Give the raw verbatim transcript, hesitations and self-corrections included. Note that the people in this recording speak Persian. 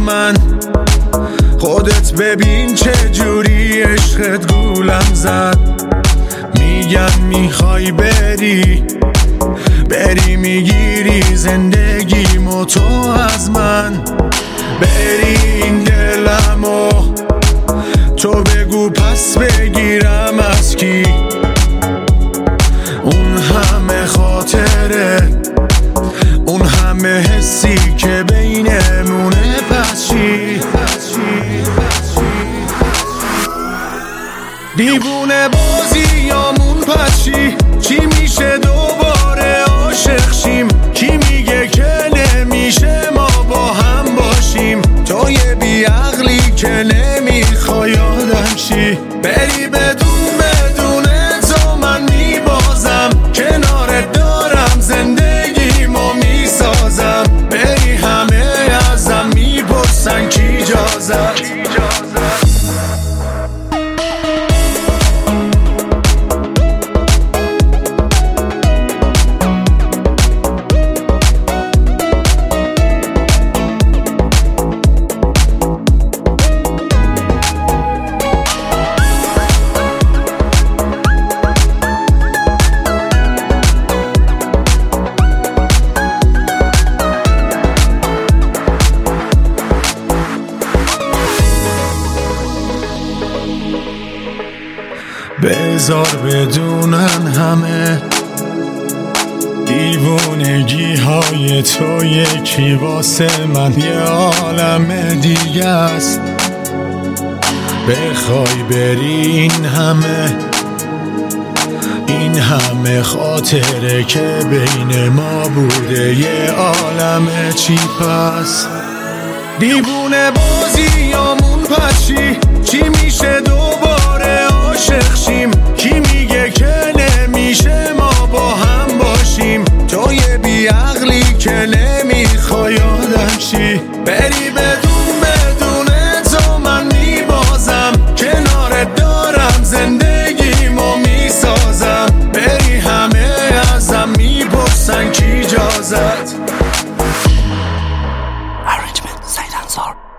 من. خودت ببین چه جوری عشقت گولم زد. میگن میخوای بری بری میگیری زندگیمو تو از من. بری این دلمو تو بگو پس بگیرم از کی. اون همه خاطره اون همه حسی که بینمونه پس چی؟ دیوونه بازی یامون پس چی؟ چی میشه دوباره عاشق شیم؟ کی میگه که نمیشه ما با هم باشیم؟ تو یه بیعقلی که نمیخوای آدم شی. بری بدون بدون تو من میبازم، کنارت دارم زندگیمو میسازم. بری همه ازم میپرسن کی جازت. بذار بدونن همه دیوونگی های تو یکی واسه من یه عالم دیگه است. بخوای بری این همه این همه خاطره که بین ما بوده یه عالم چی پس؟ دیوونه بازی یامون پس چی؟ چی میشه دوباره عاشق شیم؟ کی میگه که نمیشه ما با هم باشیم؟ تو یه بیعقلی که نمیخوای آدم شی. بری بدون بدون تو من میبازم، کنارت دارم زندگیمو میسازم. بری همه ازم میپرسن کی جازت. Arrangement Said Ansar.